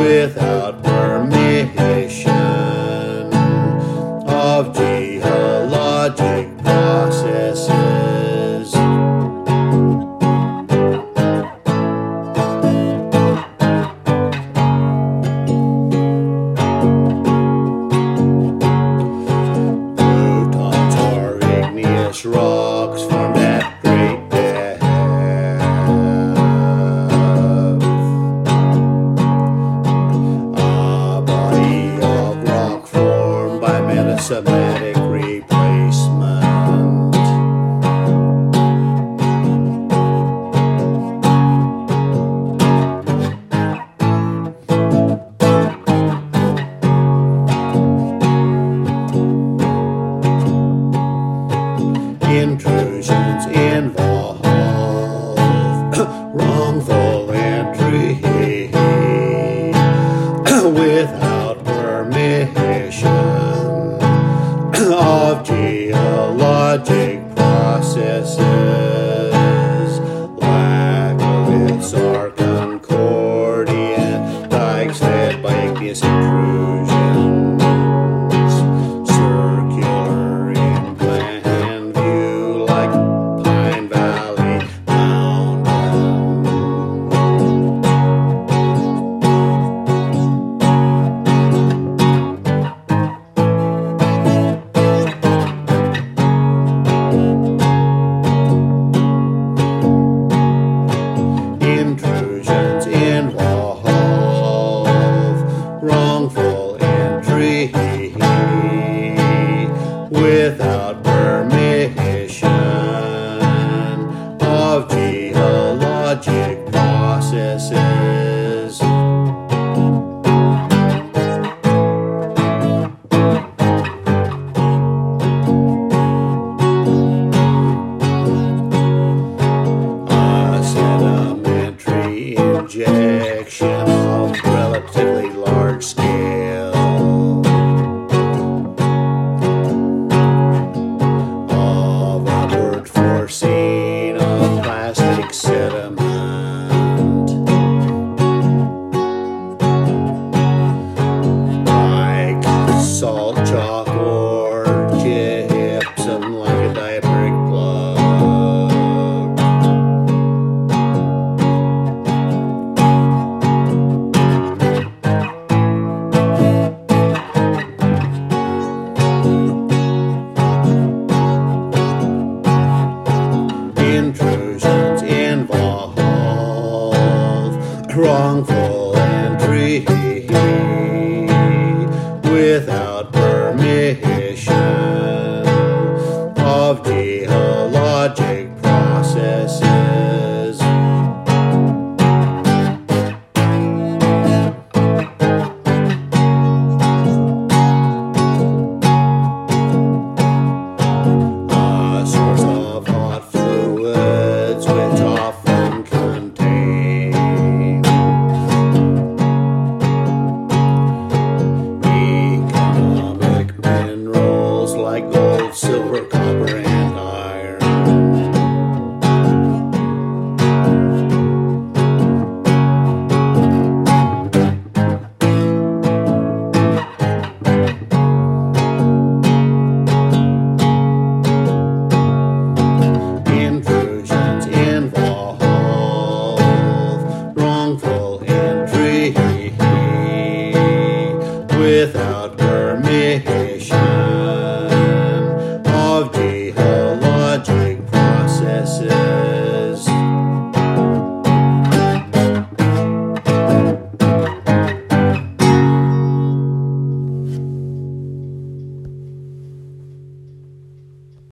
without permission of geologic processes. Plutons are igneous rocks formed at great depth. A body of rock formed by metasomatic replacement. Intrusions involve wrongful entry without permission of geologic processes. Lack of its are concordian dikes led by igneous intrusions, circular in plan view like Pine Valley Mountain. Intrusions involve wrongful entry without permission of geologic processes. Sedimentary injection of relatively large scale of upward forcing of plastic sediment like salt chalk or gypsum, like a diaperic plug. Intrusions involve wrongful entry without permission